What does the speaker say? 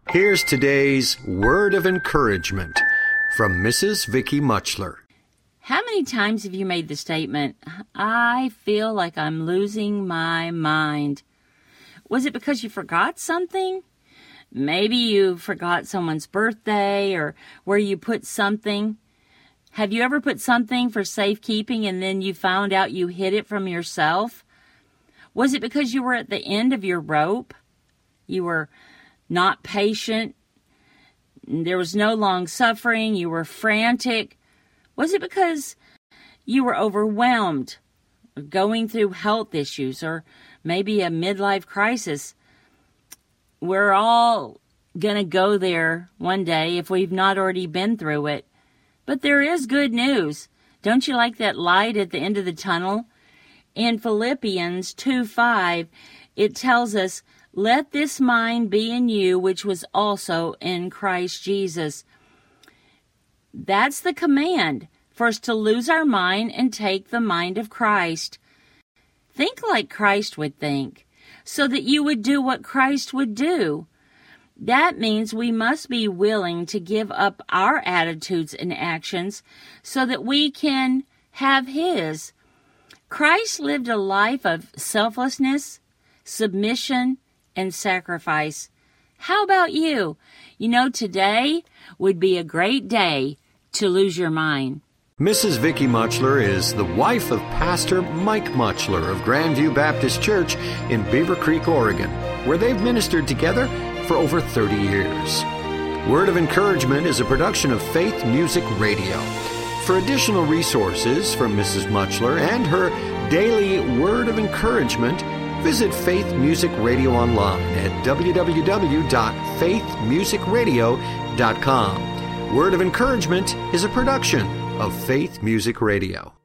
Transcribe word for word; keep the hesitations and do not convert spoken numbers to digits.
Here's today's word of encouragement from Missus Vicky Muchler. How many times have you made the statement, I feel like I'm losing my mind? Was it because you forgot something? Maybe you forgot someone's birthday or where you put something. Have you ever put something for safekeeping and then you found out you hid it from yourself? Was it because you were at the end of your rope? You were not patient. There was no long suffering. You were frantic. Was it because you were overwhelmed, or going through health issues, or maybe a midlife crisis? We're all going to go there one day if we've not already been through it. But there is good news. Don't you like that light at the end of the tunnel? In Philippians two five, it tells us, let this mind be in you, which was also in Christ Jesus. That's the command, for us to lose our mind and take the mind of Christ. Think like Christ would think, so that you would do what Christ would do. That means we must be willing to give up our attitudes and actions so that we can have His. Christ lived a life of selflessness, submission, and sacrifice. How about you? You know, today would be a great day to lose your mind. Missus Vicky Muchler is the wife of Pastor Mike Muchler of Grandview Baptist Church in Beaver Creek, Oregon, where they've ministered together for over thirty years. Word of Encouragement is a production of Faith Music Radio. For additional resources from Missus Muchler and her daily Word of Encouragement, visit Faith Music Radio online at w w w dot faith music radio dot com. Word of Encouragement is a production of Faith Music Radio.